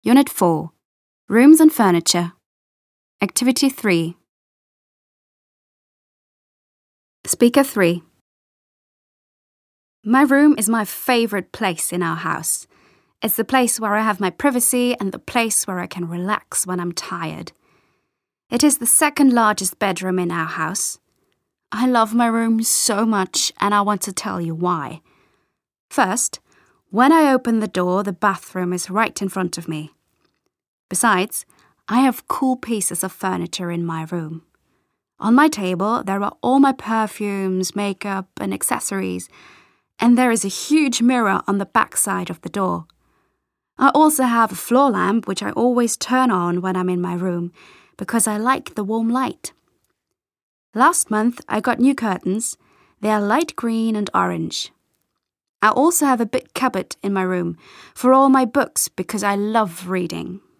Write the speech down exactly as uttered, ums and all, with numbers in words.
Unit four. Rooms and Furniture. Activity three. Speaker three. My room is my favourite place in our house. It's the place where I have my privacy and the place where I can relax when I'm tired. It is the second largest bedroom in our house. I love my room so much, and I want to tell you why. First, when I open the door, the bathroom is right in front of me. Besides, I have cool pieces of furniture in my room. On my table, there are all my perfumes, makeup, and accessories, and there is a huge mirror on the back side of the door. I also have a floor lamp, which I always turn on when I'm in my room, because I like the warm light. Last month, I got new curtains. They are light green and orange. I also have a big cupboard in my room for all my books because I love reading.